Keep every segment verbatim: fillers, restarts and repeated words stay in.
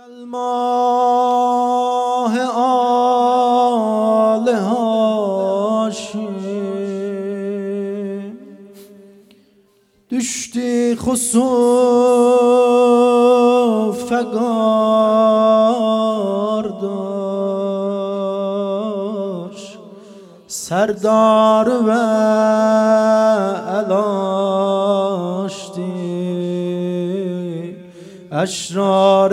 الماه آل هاشم düştü husufa kardeş serdar ve elaşti eşrar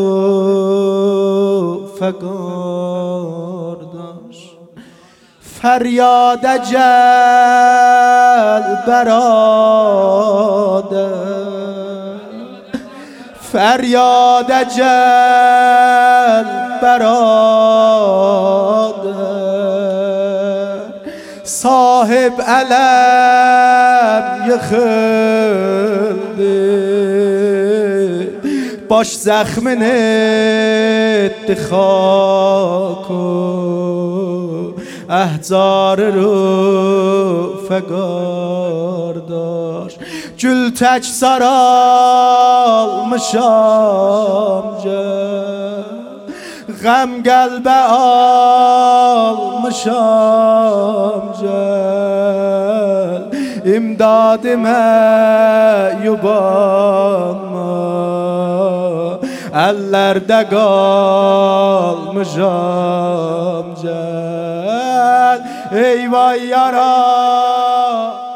kufa kardeş feryad ecel berader feryad ecel berader sahip elem yıkıldı baş zahmin etti haku احزار رو فگارداش گل تک saralmışam غم قلبه almışam imdadıma yubanma ellerde kalmışam eyvah yara